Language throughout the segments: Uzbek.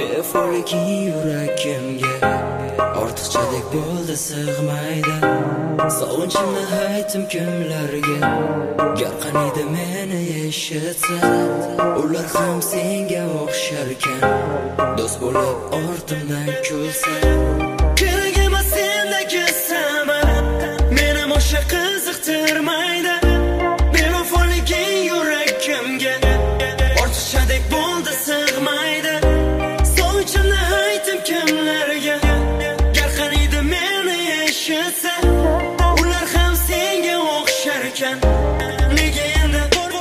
Befoliging yuragimga ortiqchadek bo'ldi, sig'maydi. Sog'inchimni aytdim kimlarga, gar qaniydi meni eshitsa. Ular ham senga o'xsharkan, do'st bo'lib ortimdan kulsa. Kerak emas sendagi samar, meni o'sha qiziqtirmaydi. Befoliging yuragimga ortiqchadek bo'ldi, sig'maydi. Sog'inchimni aytdim kimlarga, gar qaniydi meni eshitsa. Ular ham senga o'xsharkan, nega endi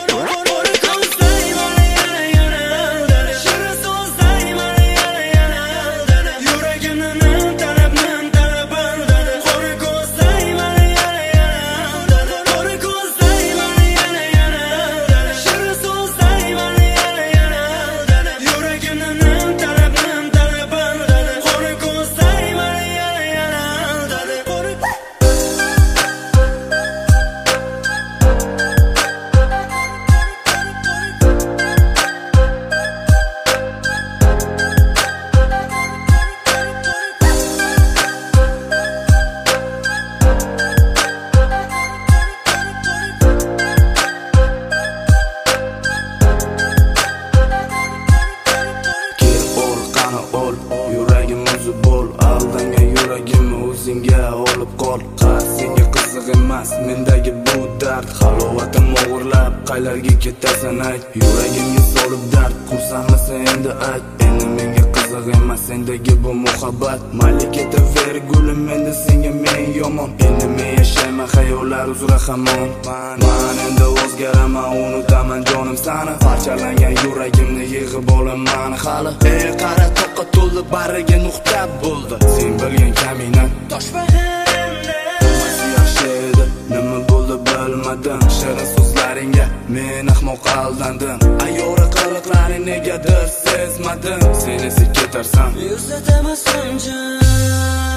senga olib qol. Senga qiziq emas mendagi bu dard. Halovatim o'g'irlab qaylarga ketasan ayt. Yuragimga solib dard qursanmasa endi ayt. Endi menga qiziq emas sendagi bu muhabbat. Mayli ketaver gulim, endi senga men yomon. Endi men yashayman xayollar uzra hamon. Man endi o'zgaraman, unutaman jonim sani. Parchalangan yuragimni yig'ib olaman hali. Qara toqqa to'ldi, bariga nuqta bo'ldi. Sen bilgan kamina yaxshi edi, nima bo'ldi bilmadim. Shirin so'zlaringga men ahmoq aldandim. Ayora qiliqlaring negadir sezmadim. Sen esa ketarsan, yuzlatamasam jon.